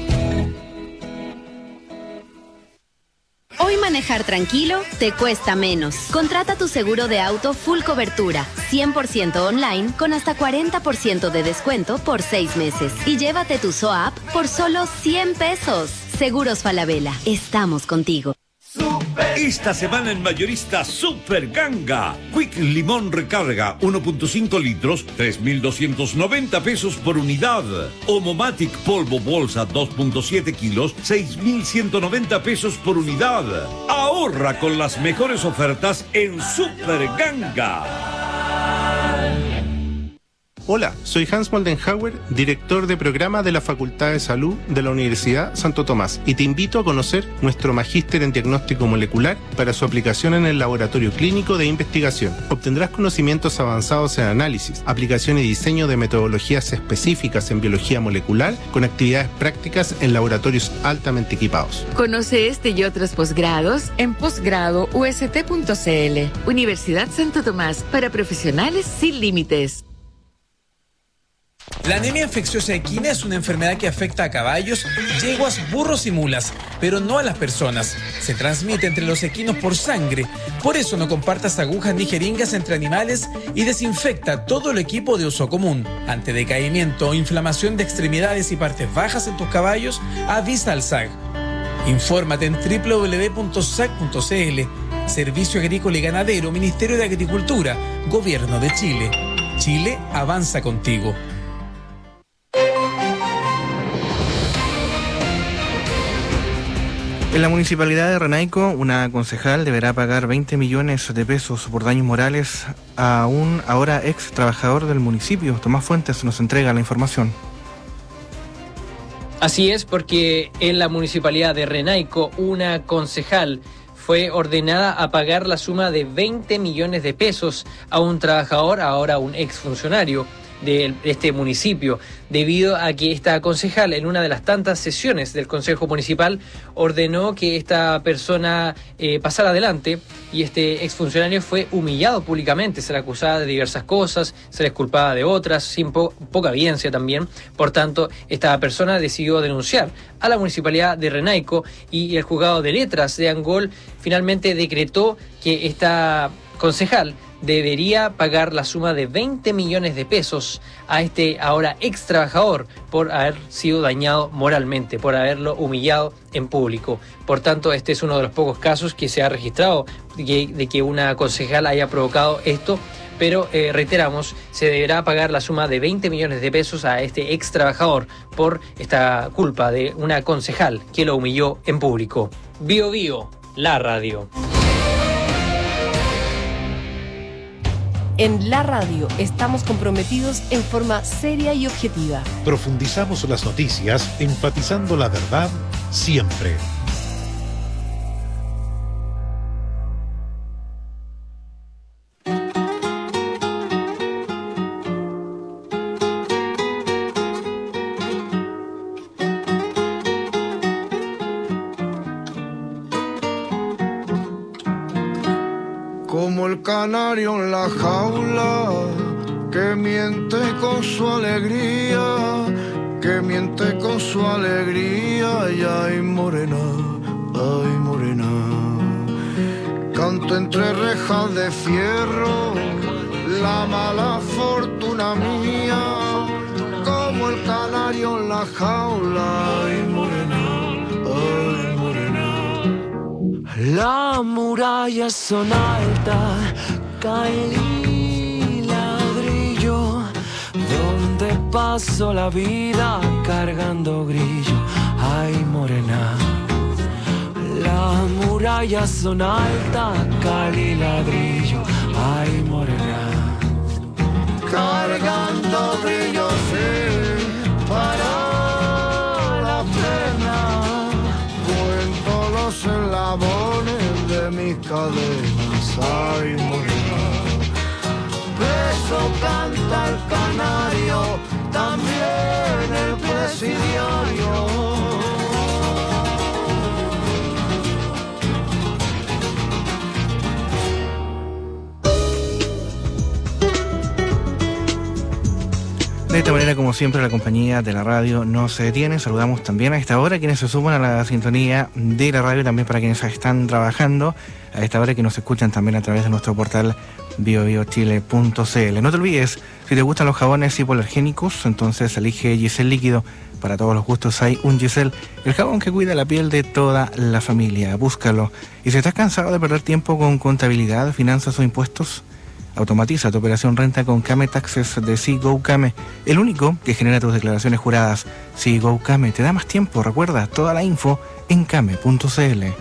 Hoy manejar tranquilo te cuesta menos. Contrata tu seguro de auto full cobertura, cien por ciento online, con hasta cuarenta por ciento de descuento por seis meses. Y llévate tu S O A P por solo cien pesos. Seguros Falabella, estamos contigo. Esta semana en Mayorista Super Ganga. Quick Limón Recarga uno punto cinco litros, tres mil doscientos noventa pesos por unidad. Omomatic Polvo Bolsa dos punto siete kilos, seis mil ciento noventa pesos por unidad. Ahorra con las mejores ofertas en Super Ganga. Hola, soy Hans Moldenhauer, director de programa de la Facultad de Salud de la Universidad Santo Tomás, y te invito a conocer nuestro magíster en diagnóstico molecular para su aplicación en el laboratorio clínico de investigación. Obtendrás conocimientos avanzados en análisis, aplicación y diseño de metodologías específicas en biología molecular con actividades prácticas en laboratorios altamente equipados. Conoce este y otros posgrados en posgrado u s t punto c l. Universidad Santo Tomás, para profesionales sin límites. La anemia infecciosa equina es una enfermedad que afecta a caballos, yeguas, burros y mulas, pero no a las personas. Se transmite entre los equinos por sangre. Por eso no compartas agujas ni jeringas entre animales y desinfecta todo el equipo de uso común. Ante decaimiento o inflamación de extremidades y partes bajas en tus caballos, avisa al S A G. Infórmate en doble u doble u doble u punto s a g punto c l. Servicio Agrícola y Ganadero, Ministerio de Agricultura, Gobierno de Chile. Chile avanza contigo. En la municipalidad de Renaico, una concejal deberá pagar veinte millones de pesos por daños morales a un ahora ex trabajador del municipio. Tomás Fuentes nos entrega la información. Así es, porque en la municipalidad de Renaico, una concejal fue ordenada a pagar la suma de veinte millones de pesos a un trabajador, ahora un exfuncionario de este municipio, debido a que esta concejal en una de las tantas sesiones del Consejo Municipal ordenó que esta persona eh, pasara adelante, y este exfuncionario fue humillado públicamente, se le acusaba de diversas cosas, se le culpaba de otras, sin po- poca evidencia también. Por tanto, esta persona decidió denunciar a la municipalidad de Renaico, y el juzgado de letras de Angol finalmente decretó que esta concejal debería pagar la suma de veinte millones de pesos a este ahora ex trabajador por haber sido dañado moralmente, por haberlo humillado en público. Por tanto, este es uno de los pocos casos que se ha registrado de que, de que una concejal haya provocado esto, pero eh, reiteramos, se deberá pagar la suma de veinte millones de pesos a este ex trabajador por esta culpa de una concejal que lo humilló en público. Bio Bio, la radio. En la radio estamos comprometidos en forma seria y objetiva. Profundizamos las noticias, enfatizando la verdad siempre. Como el canario en la jaula, que miente con su alegría, que miente con su alegría, y ay morena, ay morena. Canto entre rejas de fierro, la mala fortuna mía, como el canario en la jaula, ay morena, ay morena. Las murallas son altas, caen ladrillo, donde paso la vida cargando grillo. Ay morena, las murallas son altas, cali ladrillo. Ay morena, cargando brillos sí, para la pena, cuento los eslabones de mis cadenas. Ay morena, beso canta el canario, también el presidiario. De esta manera, como siempre, la compañía de la radio no se detiene. Saludamos también a esta hora a quienes se suman a la sintonía de la radio, también para quienes están trabajando a esta hora, que nos escuchan también a través de nuestro portal bio bio chile punto c l. No te olvides, si te gustan los jabones hipoalergénicos, entonces elige Giselle Líquido. Para todos los gustos hay un Giselle, el jabón que cuida la piel de toda la familia. Búscalo. Y si estás cansado de perder tiempo con contabilidad, finanzas o impuestos, automatiza tu operación renta con Came Taxes de Seago Came, el único que genera tus declaraciones juradas. Seago Came te da más tiempo. Recuerda, toda la info en came punto c l.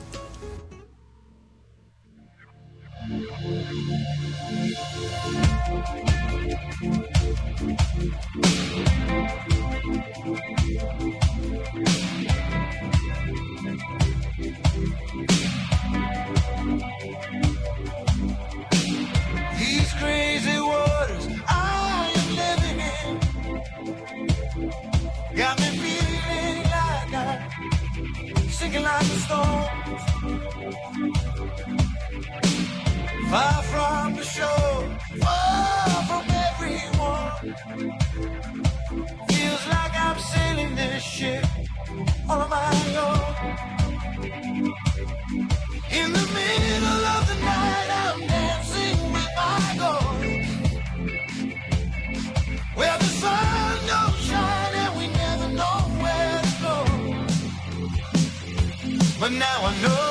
Got me feeling like I'm sinking like a stone, far from the shore, far from everyone. now I know.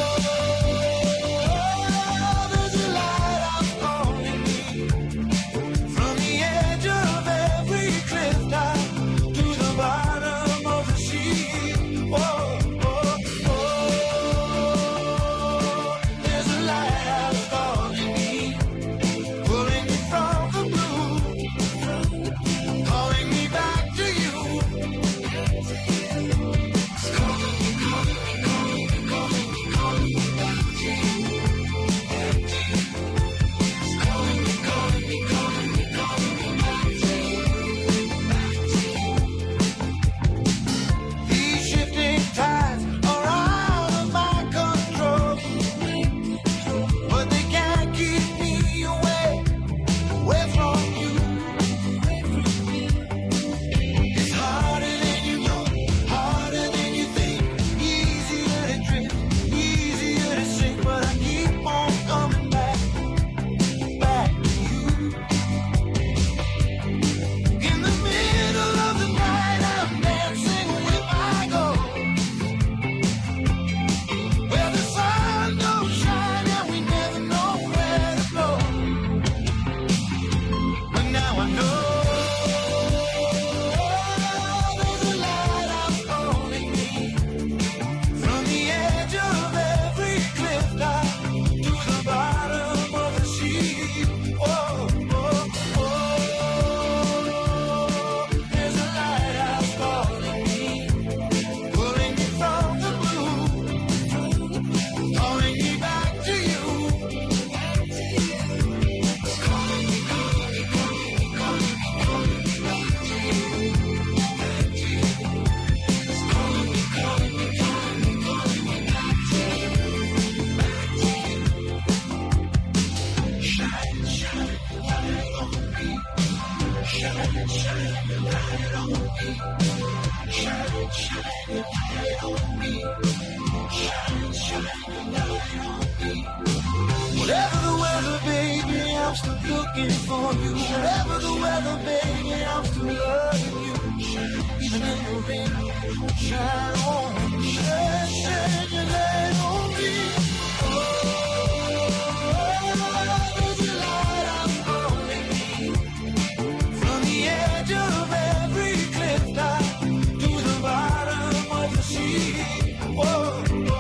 Whatever the weather, baby, I'm still looking for you. Whatever the weather, baby, I'm still loving you. Even in the rain, shine on, shine, shine your light on me. Oh, there's a light I'm calling me. From the edge of every cliff top to the bottom of the sea. Whoa.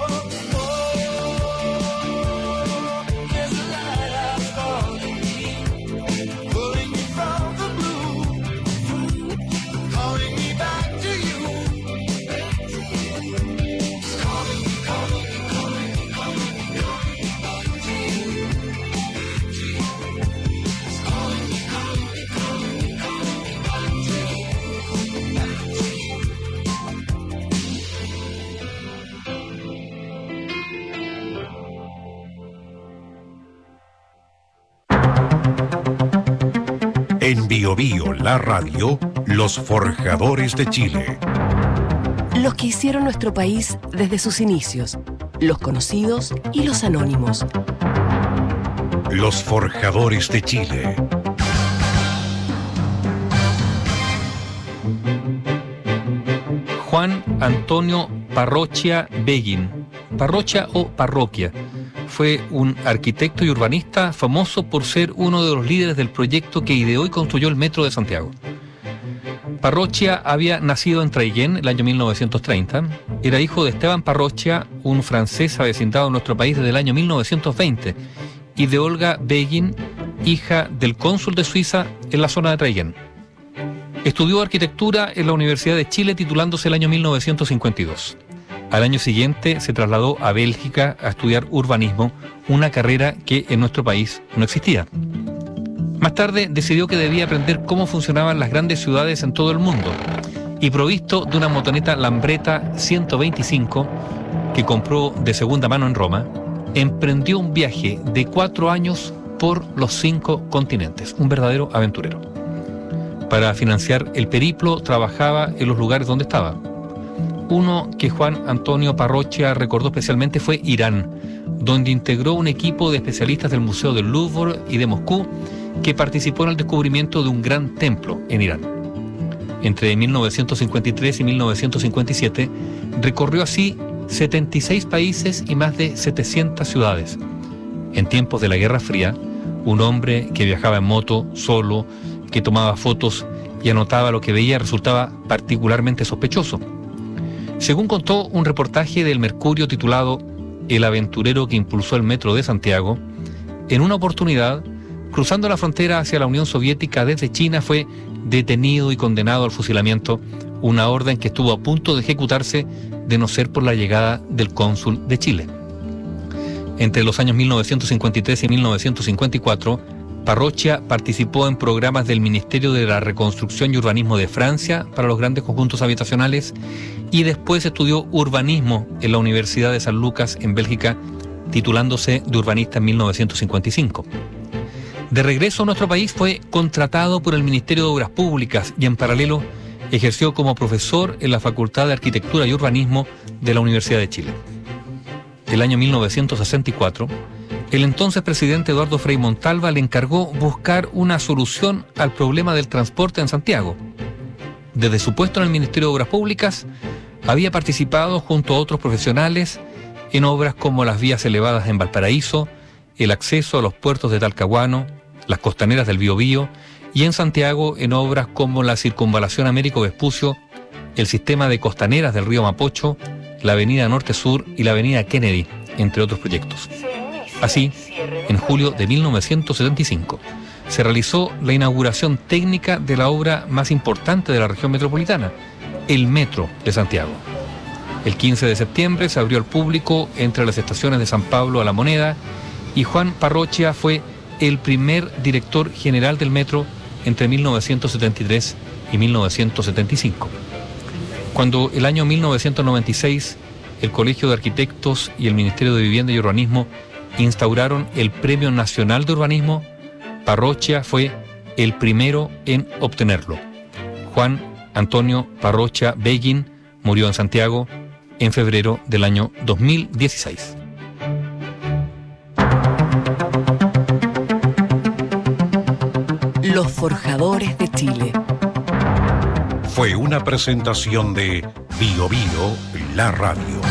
En Bio Bio, la radio, los forjadores de Chile. Los que hicieron nuestro país desde sus inicios, los conocidos y los anónimos. Los forjadores de Chile. Juan Antonio Parrochia Begin, Parrochia o Parroquia, fue un arquitecto y urbanista famoso por ser uno de los líderes del proyecto que ideó y construyó el Metro de Santiago. Parrochia había nacido en Traiguén el año mil novecientos treinta. Era hijo de Esteban Parrochia, un francés avecindado en nuestro país desde el año mil novecientos veinte, y de Olga Begin, hija del cónsul de Suiza en la zona de Traiguén. Estudió arquitectura en la Universidad de Chile, titulándose el año mil novecientos cincuenta y dos. Al año siguiente se trasladó a Bélgica a estudiar urbanismo, una carrera que en nuestro país no existía. Más tarde decidió que debía aprender cómo funcionaban las grandes ciudades en todo el mundo, y provisto de una motoneta Lambretta ciento veinticinco que compró de segunda mano en Roma, emprendió un viaje de cuatro años por los cinco continentes, un verdadero aventurero. Para financiar el periplo trabajaba en los lugares donde estaba. Uno que Juan Antonio Parrochia recordó especialmente fue Irán, donde integró un equipo de especialistas del Museo del Louvre y de Moscú que participó en el descubrimiento de un gran templo en Irán. Entre mil novecientos cincuenta y tres y mil novecientos cincuenta y siete recorrió así setenta y seis países y más de setecientas ciudades. En tiempos de la Guerra Fría, un hombre que viajaba en moto, solo, que tomaba fotos y anotaba lo que veía resultaba particularmente sospechoso. Según contó un reportaje del Mercurio titulado El aventurero que impulsó el metro de Santiago, en una oportunidad, cruzando la frontera hacia la Unión Soviética desde China, fue detenido y condenado al fusilamiento, una orden que estuvo a punto de ejecutarse de no ser por la llegada del cónsul de Chile. Entre los años mil novecientos cincuenta y tres y mil novecientos cincuenta y cuatro, Parrochia participó en programas del Ministerio de la Reconstrucción y Urbanismo de Francia para los grandes conjuntos habitacionales y después estudió urbanismo en la Universidad de San Lucas en Bélgica, titulándose de urbanista en mil novecientos cincuenta y cinco. De regreso a nuestro país fue contratado por el Ministerio de Obras Públicas y en paralelo ejerció como profesor en la Facultad de Arquitectura y Urbanismo de la Universidad de Chile. El año mil novecientos sesenta y cuatro, el entonces presidente Eduardo Frei Montalva le encargó buscar una solución al problema del transporte en Santiago. Desde su puesto en el Ministerio de Obras Públicas, había participado junto a otros profesionales en obras como las vías elevadas en Valparaíso, el acceso a los puertos de Talcahuano, las costaneras del Biobío, y en Santiago en obras como la circunvalación Américo Vespucio, el sistema de costaneras del río Mapocho, la avenida Norte-Sur y la avenida Kennedy, entre otros proyectos. Así, en julio de mil novecientos setenta y cinco, se realizó la inauguración técnica de la obra más importante de la región metropolitana, el Metro de Santiago. El quince de septiembre se abrió al público entre las estaciones de San Pablo a La Moneda y Juan Parrochia fue el primer director general del Metro entre mil novecientos setenta y tres y mil novecientos setenta y cinco. Cuando el año mil novecientos noventa y seis el Colegio de Arquitectos y el Ministerio de Vivienda y Urbanismo instauraron el Premio Nacional de Urbanismo, Parrochia fue el primero en obtenerlo. Juan Antonio Parrochia Begin murió en Santiago en febrero del año dos mil dieciséis. Los Forjadores de Chile. Fue una presentación de Bio Bio, la radio.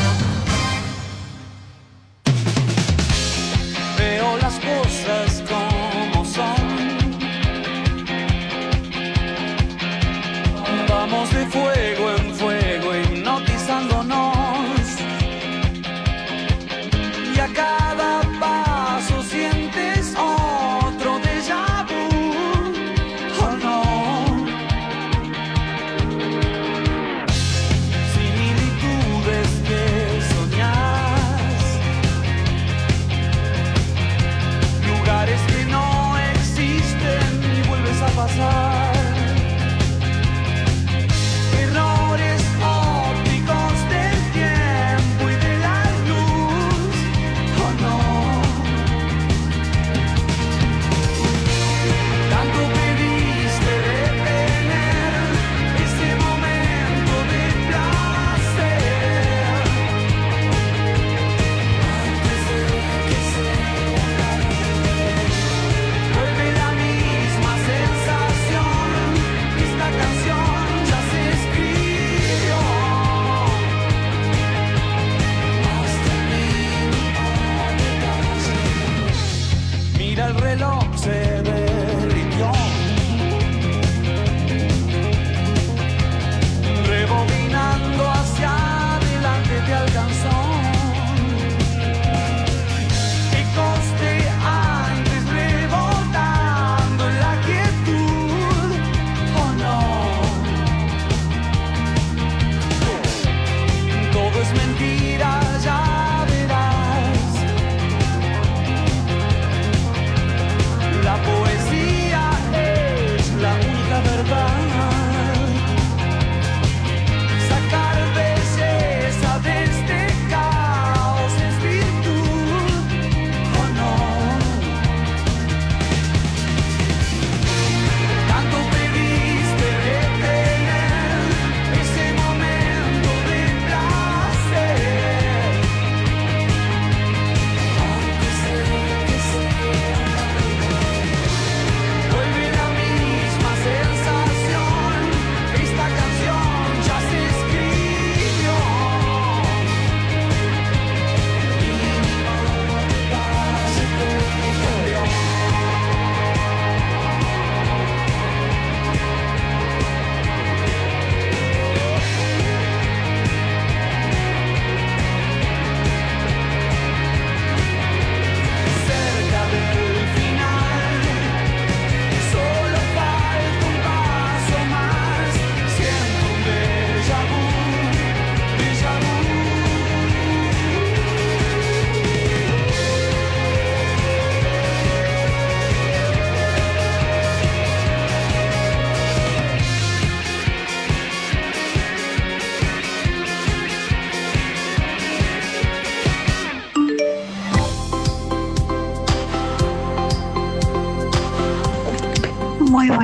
Veo las cosas como son. Vamos de fuego en fuego hipnotizándonos. Y a cada paso sientes otro déjà vu. Oh no. Similitudes que soñas. Lugares que no existen y vuelves a pasar.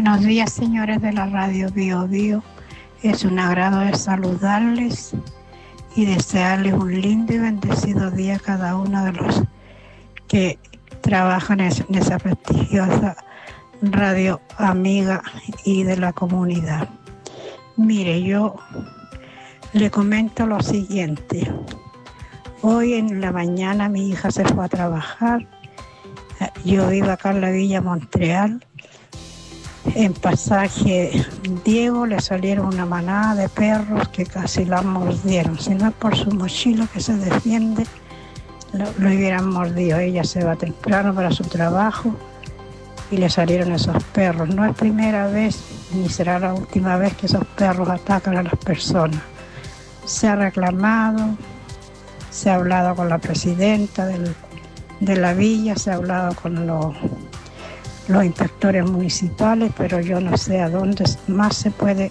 Buenos días, señores de la radio Bio Bio. Es un agrado de saludarles y desearles un lindo y bendecido día a cada uno de los que trabajan en esa prestigiosa radio amiga y de la comunidad. Mire, yo le comento lo siguiente. Hoy en la mañana mi hija se fue a trabajar. Yo vivo acá en la Villa Montreal. En pasaje Diego le salieron una manada de perros que casi la mordieron. Si no es por su mochila que se defiende, lo, lo hubieran mordido. Ella se va temprano para su trabajo y le salieron esos perros. No es primera vez ni será la última vez que esos perros atacan a las personas. Se ha reclamado, se ha hablado con la presidenta del, de la villa, se ha hablado con los... los inspectores municipales, pero yo no sé a dónde más se puede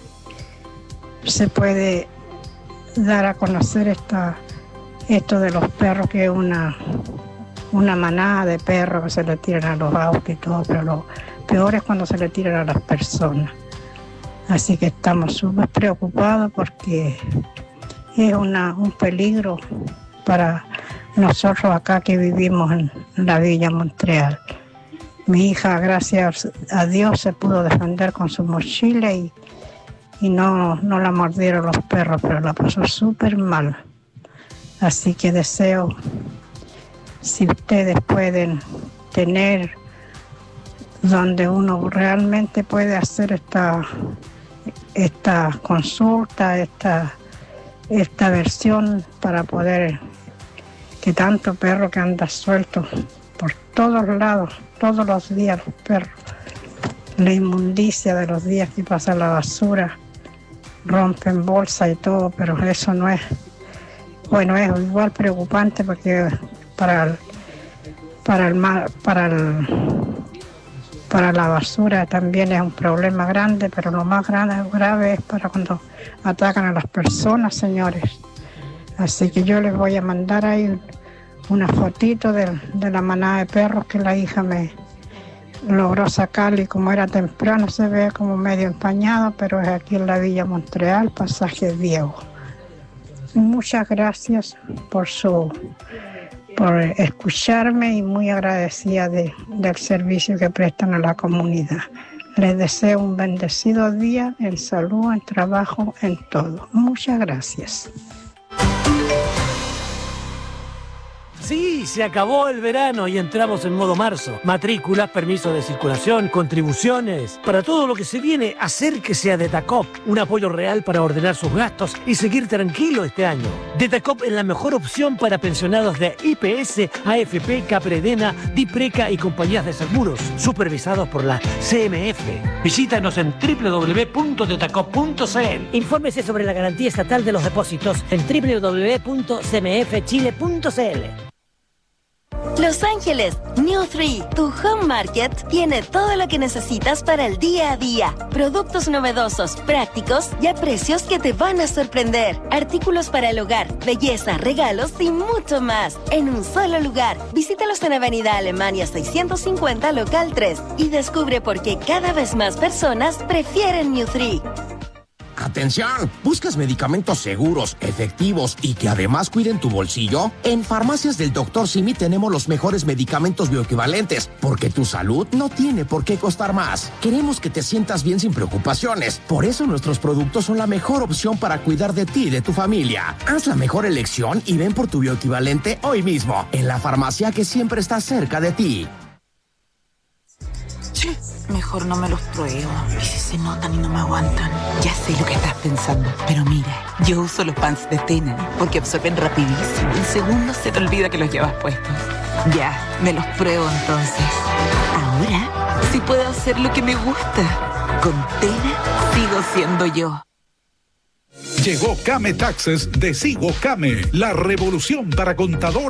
se puede dar a conocer esta, esto de los perros, que es una, una manada de perros que se le tiran a los autos y todo, pero lo peor es cuando se le tiran a las personas. Así que estamos súper preocupados porque es una, un peligro para nosotros acá que vivimos en la Villa Montreal. Mi hija, gracias a Dios, se pudo defender con su mochila y, y no, no la mordieron los perros, pero la pasó súper mal. Así que deseo, si ustedes pueden tener donde uno realmente puede hacer esta, esta consulta, esta, esta versión para poder, que tanto perro que anda suelto por todos lados, todos los días los perros, la inmundicia de los días que pasa la basura, rompen bolsa y todo, pero eso no es, bueno, es igual preocupante porque para el, para el mar, para el, para la basura también es un problema grande, pero lo más grande, grave es para cuando atacan a las personas, señores. Así que yo les voy a mandar ahí una fotito de, de la manada de perros que la hija me logró sacar, y como era temprano se ve como medio empañado, pero es aquí en la Villa Montreal, pasaje Diego. Muchas gracias por su por escucharme y muy agradecida de, del servicio que prestan a la comunidad. Les deseo un bendecido día en salud, en trabajo, en todo. Muchas gracias. Sí, se acabó el verano y entramos en modo marzo. Matrículas, permisos de circulación, contribuciones. Para todo lo que se viene, acérquese a Detacop. Un apoyo real para ordenar sus gastos y seguir tranquilo este año. Detacop es la mejor opción para pensionados de I P S, A F P, Capredena, Dipreca y compañías de seguros, supervisados por la C M F. Visítanos en doble u doble u doble u punto detacop punto c l. Infórmese sobre la garantía estatal de los depósitos en doble u doble u doble u punto c m f chile punto c l. Los Ángeles, New Three, tu home market, tiene todo lo que necesitas para el día a día. Productos novedosos, prácticos y a precios que te van a sorprender. Artículos para el hogar, belleza, regalos y mucho más. En un solo lugar. Visítalos en Avenida Alemania seiscientos cincuenta, local tres. Y descubre por qué cada vez más personas prefieren New Three. ¡Atención! ¿Buscas medicamentos seguros, efectivos y que además cuiden tu bolsillo? En Farmacias del doctor Simi tenemos los mejores medicamentos bioequivalentes, porque tu salud no tiene por qué costar más. Queremos que te sientas bien sin preocupaciones. Por eso nuestros productos son la mejor opción para cuidar de ti y de tu familia. Haz la mejor elección y ven por tu bioequivalente hoy mismo, en la farmacia que siempre está cerca de ti. Mejor no me los pruebo. ¿Y si se notan y no me aguantan? Ya sé lo que estás pensando, pero mira, yo uso los pants de Tena porque absorben rapidísimo. En segundos se te olvida que los llevas puestos. Ya, me los pruebo entonces. Ahora sí puedo hacer lo que me gusta. Con Tena sigo siendo yo. Llegó Kame Taxes de Sigo Kame, la revolución para contadores.